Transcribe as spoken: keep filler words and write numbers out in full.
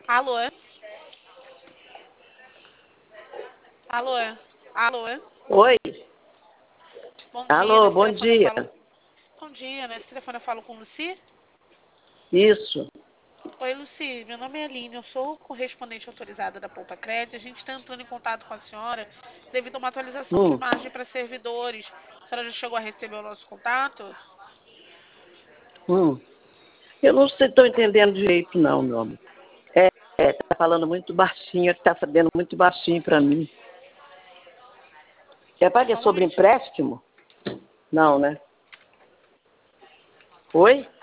Alô? Alô? Alô? Oi, Bom dia, alô, nesse bom telefone eu dia. falo. Bom dia, nesse telefone eu falo com Luci. Isso. Oi, Luci, meu nome é Aline, eu sou correspondente autorizada da Poupa Crédito. A gente está entrando em contato com a senhora devido a uma atualização de Hum, margem para servidores. A senhora já chegou a receber o nosso contato? hum. Eu não estou entendendo direito, não, meu amor. É, é, tá falando muito baixinho, está sabendo muito baixinho para mim. É para Só um sobre momentinho. empréstimo? Não, né? Oi?